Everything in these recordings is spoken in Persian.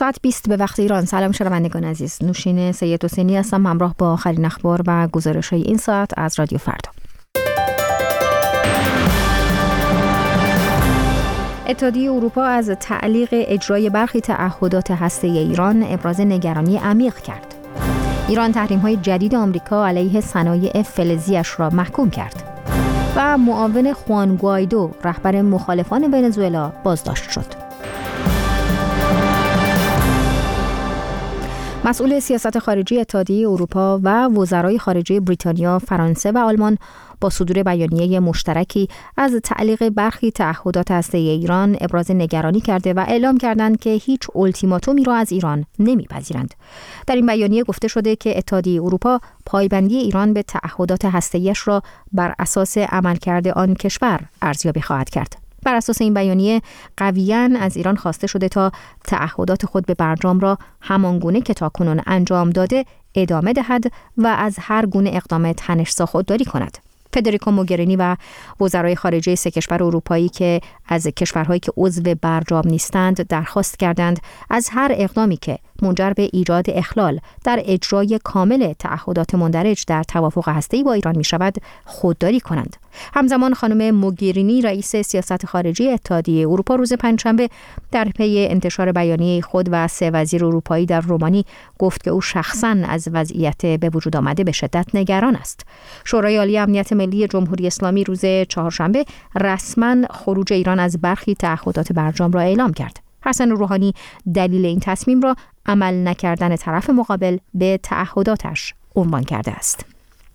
ساعت 20 به وقت ایران. سلام شنوندگان عزیز، نوشین سید حسینی هستم همراه با آخرین اخبار و گزارش‌های این ساعت از رادیو فردا. اتحادیه اروپا از تعلیق اجرای برخی تعهدات هسته‌ای ایران ابراز نگرانی عمیق کرد. ایران تحریم‌های جدید آمریکا علیه صنایع فلزیش را محکوم کرد و معاون خوان گوایدو رهبر مخالفان ونزوئلا بازداشت شد. مسئول سیاست خارجی اتحادیه اروپا و وزرای خارجه بریتانیا، فرانسه و آلمان با صدور بیانیه مشترکی از تعلیق برخی تعهدات هسته‌ای ایران ابراز نگرانی کرده و اعلام کردند که هیچ اولتیماتومی را از ایران نمی‌پذیرند. در این بیانیه گفته شده که اتحادیه اروپا پایبندی ایران به تعهدات هسته‌ایش را بر اساس عملکرد آن کشور ارزیابی خواهد کرد. بر اساس این بیانیه قویاً از ایران خواسته شده تا تعهدات خود به برجام را همانگونه که تاکنون انجام داده ادامه دهد و از هر گونه اقدام تنش‌زا خودداری کند. فدریکا موگرینی و وزرای خارجه 3 کشور اروپایی که از کشورهایی که عضو برجام نیستند درخواست کردند از هر اقدامی که منجر به ایجاد اخلال در اجرای کامل تعهدات مندرج در توافق هسته‌ای با ایران می شود خودداری کنند. همزمان خانم موگرینی رئیس سیاست خارجی اتحادیه اروپا روز پنجشنبه در پی انتشار بیانیه خود و 3 وزیر اروپایی در رومانی گفت که او شخصاً از وضعیت به وجود آمده به شدت نگران است. شورای عالی امنیت ملی جمهوری اسلامی روز چهارشنبه رسما خروج ایران از برخی تعهدات برجام را اعلام کرد. حسن روحانی دلیل این تصمیم را عمل نکردن طرف مقابل به تعهداتش عنوان کرده است.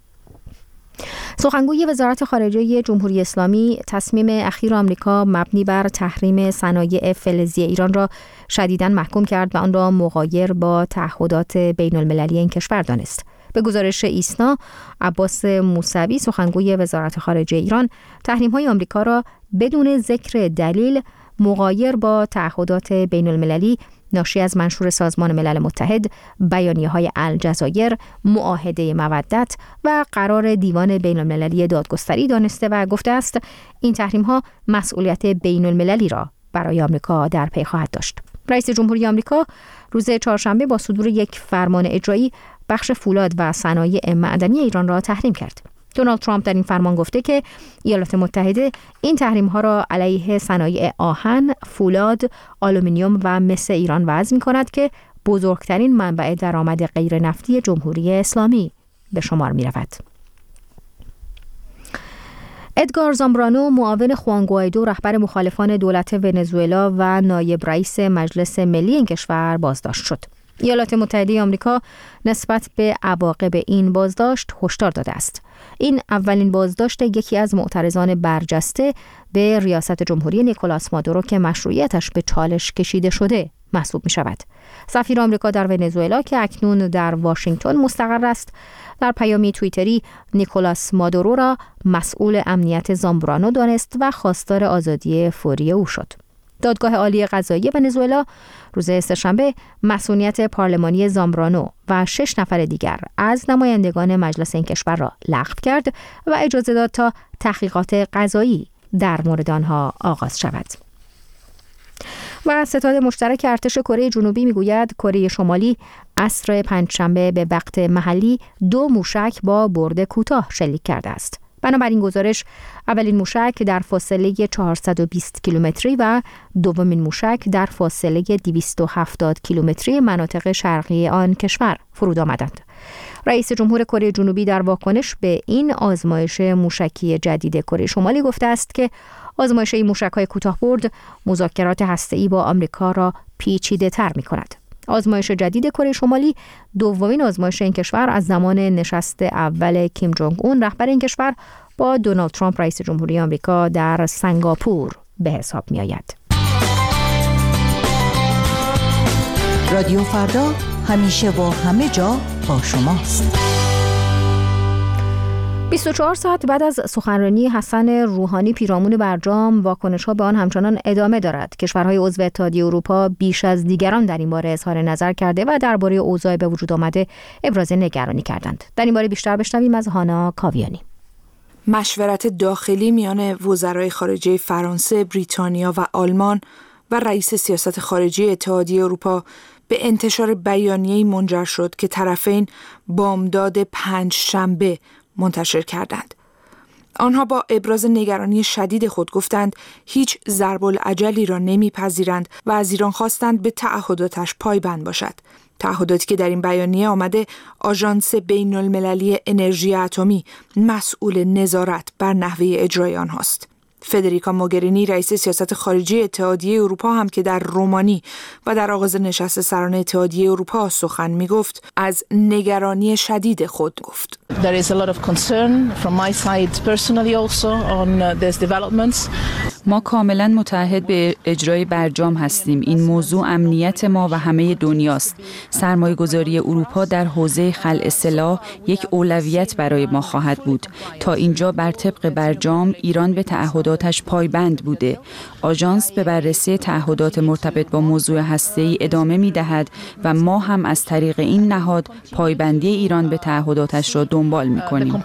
سخنگوی وزارت خارجه جمهوری اسلامی تصمیم اخیر آمریکا مبنی بر تحریم صنایع فلزی ایران را شدیداً محکوم کرد و آن را مغایر با تعهدات بین المللی این کشور دانست. به گزارش ایسنا، عباس موسوی سخنگوی وزارت خارجه ایران تحریم‌های آمریکا را بدون ذکر دلیل مغایر با تعهدات بین المللی ناشی از منشور سازمان ملل متحد، بیانیه‌های الجزایر، معاهده مودت و قرار دیوان بین المللی دادگستری دانسته و گفته است این تحریم‌ها مسئولیت بین المللی را برای آمریکا در پی خواهد داشت. رئیس جمهوری آمریکا روز چهارشنبه با صدور یک فرمان اجرایی بخش فولاد و صنایع معدنی ایران را تحریم کرد. دونالد ترامپ در این فرمان گفته که ایالات متحده این تحریم‌ها را علیه صنایع آهن، فولاد، آلومینیوم و مس ایران وضع می‌کند که بزرگترین منبع درآمد غیر نفتی جمهوری اسلامی به شمار می‌رود. ادگار زامبرانو معاون خوان گوایدو رهبر مخالفان دولت ونزوئلا و نایب رئیس مجلس ملی این کشور بازداشت شد. ایالات متحده آمریکا نسبت به عواقب این بازداشت هشدار داده است. این اولین بازداشت یکی از معترضان برجسته به ریاست جمهوری نیکولاس مادورو که مشروعیتش به چالش کشیده شده محسوب می شود. سفیر آمریکا در ونزوئلا که اکنون در واشنگتن مستقر است، در پیامی توییتری نیکولاس مادورو را مسئول امنیت زامبرانو دانست و خواستار آزادی فوری او شد. دادگاه عالی قضایی ونزوئلا روز سه‌شنبه مسئولیت پارلمانی زامبرانو و 6 نفر دیگر از نمایندگان مجلس این کشور را لغو کرد و اجازه داد تا تحقیقات قضایی در مورد آنها آغاز شود. و ستاد مشترک ارتش کره جنوبی میگوید کره شمالی عصر پنجشنبه به وقت محلی 2 موشک با برد کوتاه شلیک کرده است. بنابراین گزارش اولین موشک در فاصله 420 کیلومتری و دومین موشک در فاصله 270 کیلومتری مناطق شرقی آن کشور فرود آمدند. رئیس جمهور کره جنوبی در واکنش به این آزمایش موشکی جدید کره شمالی گفته است که آزمایش این موشک‌های کوتاه‌برد مذاکرات هسته‌ای با آمریکا را پیچیده‌تر می‌کند. آزمایش جدید کره شمالی دومین آزمایش این کشور از زمان نشست اول کیم جونگ اون رهبر این کشور با دونالد ترامپ رئیس جمهوری آمریکا در سنگاپور به حساب می آید. رادیو فردا همیشه و همه جا با شماست. 24 ساعت بعد از سخنرانی حسن روحانی پیرامون برجام، واکنش‌ها به آن همچنان ادامه دارد. کشورهای عضو اتحادیه اروپا بیش از دیگران در این باره اظهار نظر کرده و درباره اوضاع به وجود آمده ابراز نگرانی کردند. در این باره بیشتر بشنویم از هانا کاویانی. مشورت داخلی میان وزرای خارجه فرانسه، بریتانیا و آلمان و رئیس سیاست خارجی اتحادیه اروپا به انتشار بیانیه‌ای منجر شد که طرفین بامداد پنجشنبه منتشر کردند. آنها با ابراز نگرانی شدید خود گفتند هیچ ضرب العجلی را نمیپذیرند و از ایران خواستند به تعهداتش پایبند باشد. تعهداتی که در این بیانیه آمده آژانس بین‌المللی انرژی اتمی مسئول نظارت بر نحوه اجرای آنهاست. فدریکا موگرینی رئیس سیاست خارجی اتحادیه اروپا هم که در رومانی و در آغاز نشست سران اتحادیه اروپا سخن می‌گفت از نگرانی شدید خود گفت. There is a lot of concern from my side personally also on these developments. ما کاملا متعهد به اجرای برجام هستیم. این موضوع امنیت ما و همه دنیاست. سرمایه‌گذاری اروپا در حوزه خلع سلاح یک اولویت برای ما خواهد بود. تا اینجا بر طبق برجام ایران به تعهداتش پایبند بوده. آژانس به بررسی تعهدات مرتبط با موضوع هسته‌ای ادامه می‌دهد و ما هم از طریق این نهاد پایبندی ایران به تعهداتش را دنبال می‌کنیم.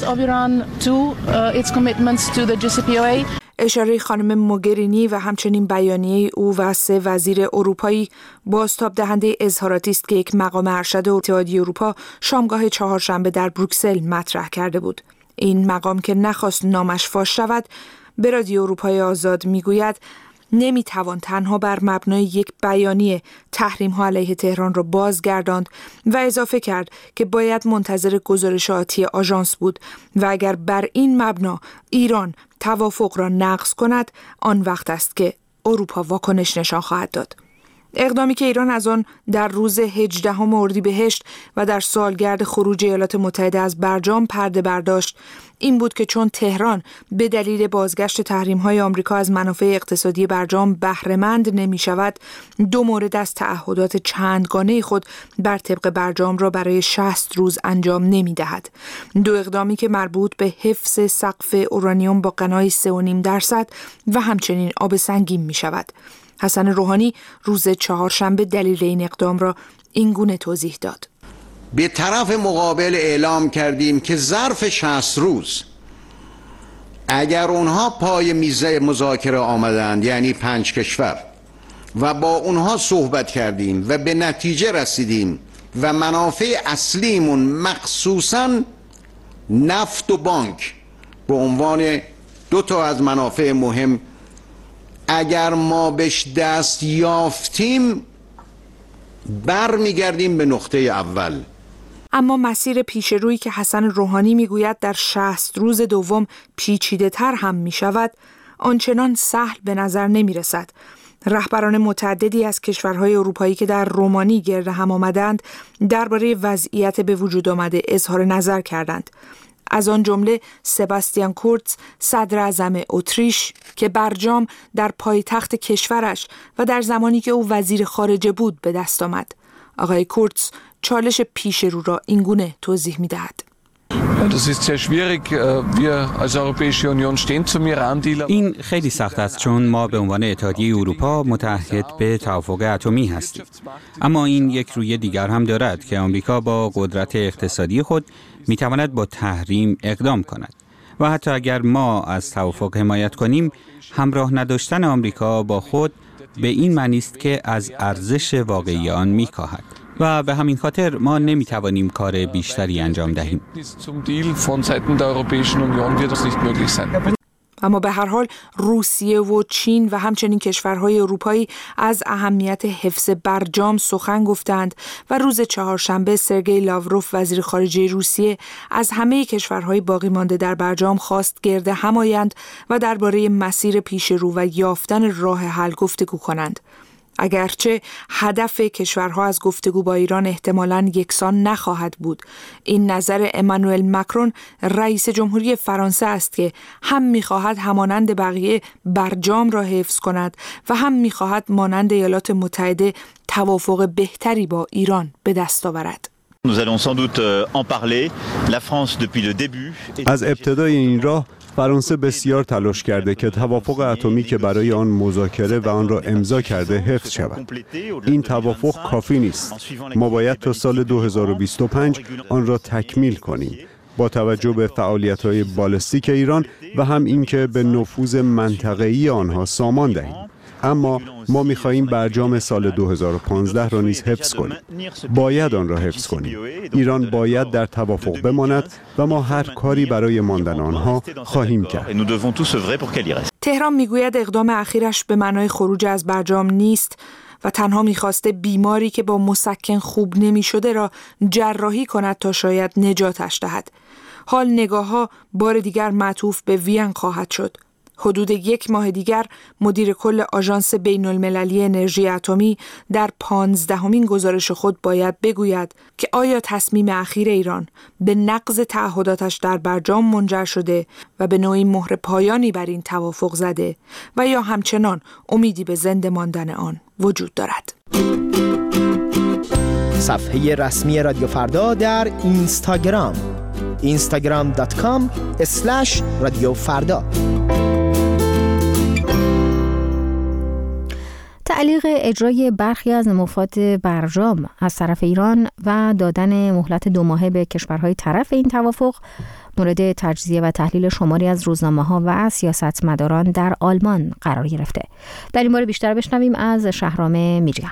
اشاره خانم موگرینی و همچنین بیانیه او و 3 وزیر اروپایی بازتاب دهنده اظهاراتی است که یک مقام ارشد اتحادیه اروپا شامگاه چهارشنبه در بروکسل مطرح کرده بود. این مقام که نخواست نامش فاش شود به رادیو اروپای آزاد میگوید نمیتوان تنها بر مبنای یک بیانیه تحریم‌ها علیه تهران را بازگرداند و اضافه کرد که باید منتظر گزارش آتی آژانس بود و اگر بر این مبنا ایران توافق را نقض کند آن وقت است که اروپا واکنش نشان خواهد داد. اقدامی که ایران از آن در روز 18 اردیبهشت و در سالگرد خروج ایالات متحده از برجام پرده برداشت این بود که چون تهران به دلیل بازگشت تحریم‌های آمریکا از منافع اقتصادی برجام بهره‌مند نمی‌شود 2 مورد از تعهدات چندگانه خود بر طبق برجام را برای 60 روز انجام نمی‌دهد. 2 اقدامی که مربوط به حفظ سقف اورانیوم با غنای 3.5% و همچنین آب سنگین می‌شود. حسن روحانی روز چهارشنبه دلیل این اقدام را اینگونه توضیح داد. به طرف مقابل اعلام کردیم که ظرف 60 روز اگر اونها پای میز مذاکره آمدند، یعنی 5 کشور، و با اونها صحبت کردیم و به نتیجه رسیدیم و منافع اصلیمون مخصوصاً نفت و بانک به عنوان 2 از منافع مهم اگر ما بهش دست یافتیم برمیگردیم به نقطه اول. اما مسیر پیشرویی که حسن روحانی میگوید در 60 روز دوم پیچیده تر هم می شود آنچنان سهل به نظر نمی رسد. رهبران متعددی از کشورهای اروپایی که در رومانی گرد هم آمدند درباره وضعیت به وجود آمده اظهار نظر کردند. از آن جمله سباستیان کورتز صدر اعظم اتریش که برجام در پایتخت کشورش و در زمانی که او وزیر خارجه بود به دست آمد. آقای کورتز چالش پیش رو را اینگونه توضیح می دهد. این خیلی سخت است چون ما به عنوان اتحادیه اروپا متعهد به توافق اتمی هستیم. اما این یک روی دیگر هم دارد که آمریکا با قدرت اقتصادی خود میتواند با تحریم اقدام کند و حتی اگر ما از توافق حمایت کنیم همراه نداشتن آمریکا با خود به این معنی است که از ارزش واقعی آن میکاهد و به همین خاطر ما نمیتوانیم کار بیشتری انجام دهیم. اما به هر حال روسیه و چین و همچنین کشورهای اروپایی از اهمیت حفظ برجام سخن گفتند و روز چهارشنبه سرگئی لاوروف وزیر خارجه روسیه از همه کشورهای باقی مانده در برجام خواست گرد هم آیند و درباره مسیر پیشرو و یافتن راه حل گفتگو کنند. اگرچه هدف کشورها از گفتگو با ایران احتمالاً یکسان نخواهد بود، این نظر امانوئل مکرون رئیس جمهوری فرانسه است که هم می‌خواهد همانند بقیه برجام را حفظ کند و هم می‌خواهد مانند ایالات متحده توافق بهتری با ایران به دست آورد. از ابتدای این راه فرانسه بسیار تلاش کرده که توافق اتمی که برای آن مذاکره و آن را امضا کرده حفظ شود. این توافق کافی نیست. ما باید تا سال 2025 آن را تکمیل کنیم با توجه به فعالیت‌های بالستیک ایران و هم اینکه به نفوذ منطقه‌ای آنها سامان دهیم. اما ما می‌خواهیم برجام سال 2015 را نیز حفظ کنیم. باید آن را حفظ کنیم. ایران باید در توافق بماند و ما هر کاری برای ماندن آنها خواهیم کرد. تهران میگوید اقدام اخیرش به معنای خروج از برجام نیست و تنها میخواسته بیماری که با مسکن خوب نمیشده را جراحی کند تا شاید نجاتش دهد. حال نگاه‌ها بار دیگر معطوف به وین خواهد شد. حدود 1 ماه دیگر مدیر کل آژانس بین‌المللی انرژی اتمی در 15مین گزارش خود باید بگوید که آیا تصمیم اخیر ایران به نقض تعهداتش در برجام منجر شده و به نوعی مهر پایانی بر این توافق زده و یا همچنان امیدی به زنده ماندن آن وجود دارد. صفحه رسمی رادیو فردا در اینستاگرام instagram.com/رادیوفردا. تعلیق اجرای برخی از مفاد برجام از طرف ایران و دادن مهلت 2 ماهه به کشورهای طرف این توافق مورد تجزیه و تحلیل شماری از روزنامه‌ها و سیاستمداران در آلمان قرار گرفته. در این باره بیشتر بشنویم از شهرام میریان.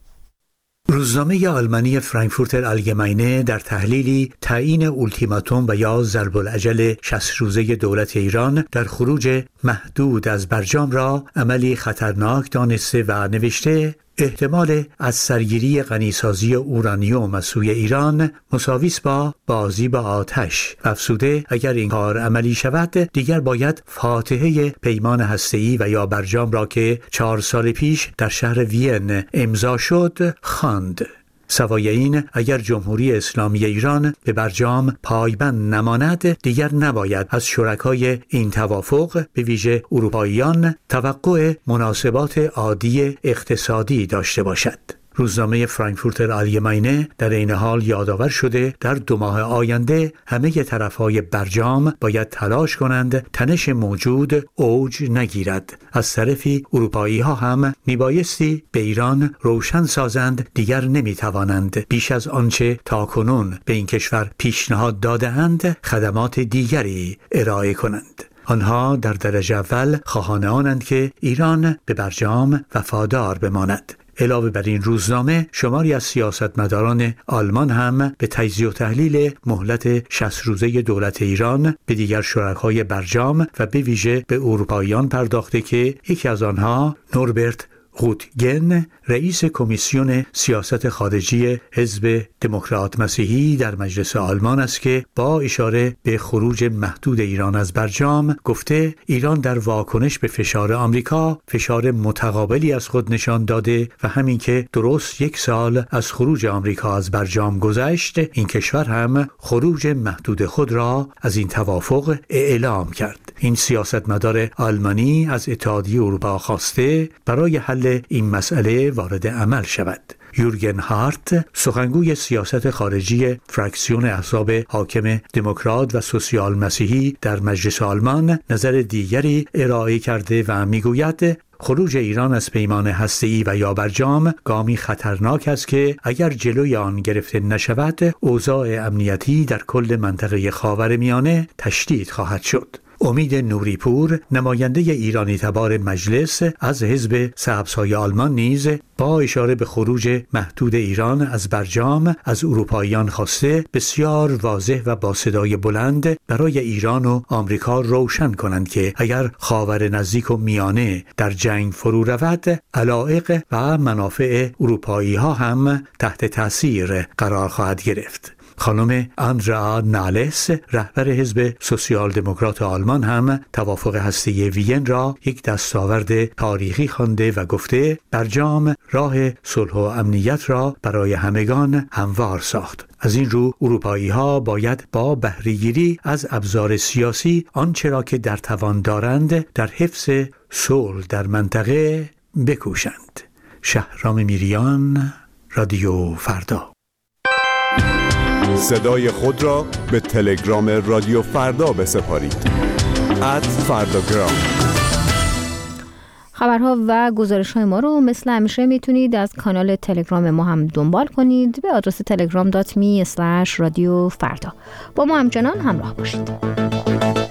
روزنامه آلمانی فرانکفورتر آلگماینه در تحلیلی تعیین اولتیماتوم و یا ضرب العجل 60 روزه دولت ایران در خروج محدود از برجام را عملی خطرناک دانسته و نوشته احتمال از سرگیری غنیسازی اورانیوم از سوی ایران مساویس با بازی با آتش. افزوده اگر این کار عملی شود دیگر باید فاتحه پیمان هسته‌ای و یا برجام را که 4 سال پیش در شهر وین امضا شد خواند. سوای این اگر جمهوری اسلامی ایران به برجام پایبند نماند دیگر نباید از شرکای این توافق به ویژه اروپاییان توقع مناسبات عادی اقتصادی داشته باشد. روزنامه فرانکفورتر آلگماینه در این حال یادآور شده در 2 ماه آینده همه طرفهای برجام باید تلاش کنند تنش موجود اوج نگیرد. از طرفی اروپایی ها هم میبایستی به ایران روشن سازند دیگر نمیتوانند بیش از آنچه تاکنون به این کشور پیشنهاد داده‌اند خدمات دیگری ارائه کنند. آنها در درجه اول خواهان آنند که ایران به برجام وفادار بماند. علاوه بر این روزنامه شماری از سیاستمداران آلمان هم به تجزیه و تحلیل مهلت 60 روزه دولت ایران به دیگر شرکای برجام و به ویژه به اروپاییان پرداخته که یکی از آنها نوربرت غوتگن رئیس کمیسیون سیاست خارجی حزب دموکرات مسیحی در مجلس آلمان است که با اشاره به خروج محدود ایران از برجام گفته ایران در واکنش به فشار آمریکا فشار متقابلی از خود نشان داده و همین که درست 1 سال از خروج آمریکا از برجام گذشت این کشور هم خروج محدود خود را از این توافق اعلام کرد. این سیاستمدار آلمانی از اتحادیه اروپا خواسته برای حل این مسئله وارد عمل شود. یورگن هارت سخنگوی سیاست خارجی فراکسیون احزاب حاکم دموکرات و سوسیال مسیحی در مجلس آلمان نظر دیگری ارائه کرده و میگوید خروج ایران از پیمان هسته‌ای و یا برجام گامی خطرناک است که اگر جلوی آن گرفته نشود اوضاع امنیتی در کل منطقه خاورمیانه تشدید خواهد شد. امید نوریپور نماینده ایرانی تبار مجلس از حزب سبزهای آلمان نیز با اشاره به خروج محدود ایران از برجام از اروپاییان خواسته بسیار واضح و با صدای بلند برای ایران و آمریکا روشن کنند که اگر خاور نزدیک و میانه در جنگ فرو رود علایق و منافع اروپایی ها هم تحت تاثیر قرار خواهد گرفت. خانم آندرا نالس رهبر حزب سوسیال دموکرات آلمان هم توافق هسته‌ای وین را یک دستاورد تاریخی خوانده و گفته برجام راه صلح و امنیت را برای همگان هموار ساخت. از این رو اروپایی ها باید با بهره‌گیری از ابزار سیاسی آنچه را که در توان دارند در حفظ صلح در منطقه بکوشند. شهرام میریان، رادیو فردا. صدای خود را به تلگرام رادیو فردا بسپارید. @فرداگرام. خبرها و گزارش‌های ما رو مثل همیشه میتونید از کانال تلگرام ما هم دنبال کنید به آدرس telegram.me/رادیو فردا. با ما همچنان همراه باشید.